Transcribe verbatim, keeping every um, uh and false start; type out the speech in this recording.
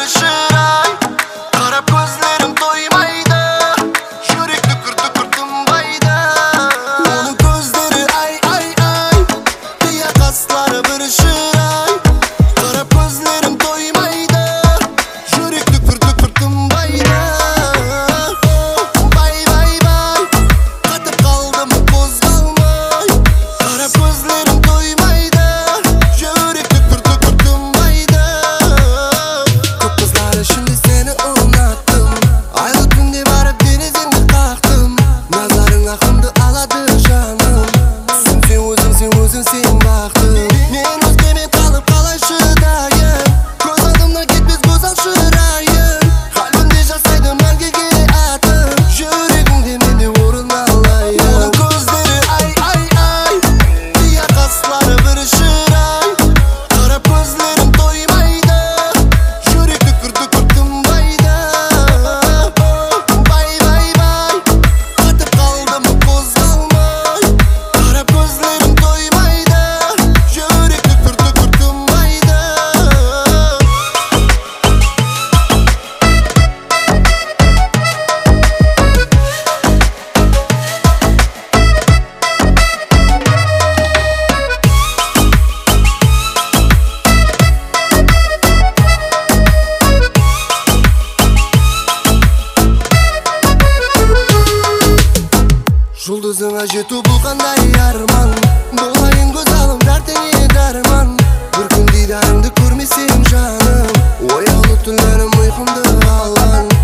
ырышырай, қарап көзлерім тоймайды, жүрек түкір-түкір тынбайды. Оның көздері ай-ай-ай, қия қастары ырышырай, қарап көзлерім тоймайды, жүрек түкір-түкір тынбайды. Бай-бай-бай, қатып қалдым қозғалмай, қарап көзлерім тоймайды, жүрек түкір-түкір тынбайды. Көп қыздар ішінде сені ұнаттым, айлы түнде барып терезеңді қақтым, назарың ақымды алады жаным. Сен сен өзің, сен өзің, сен бақытым. Мен өзгемен қалып қалай шыдайын, көз алдымнан кетпес көзал шырайын, қалбімде жасайды мәңгіге атым, жүрегіңде менде орын алайын. Оның көздері ай-ай-ай, қия қастары ырышырай, қарап көзлерім тоймайды, жүрек түкір-түкір тынбайды. Бай-бай-бай, қатып қалдым қозғалмай, қарап көзлерім тоймайды, жүрек түкір-түкір тынбайды. Жұлдызыңа жету бұл қандай арман, болайын көз алым дәртіңе дәрман. Бір күн дидарыңды көрмесем жаным, ояулы түнлерім ұйқымды алған.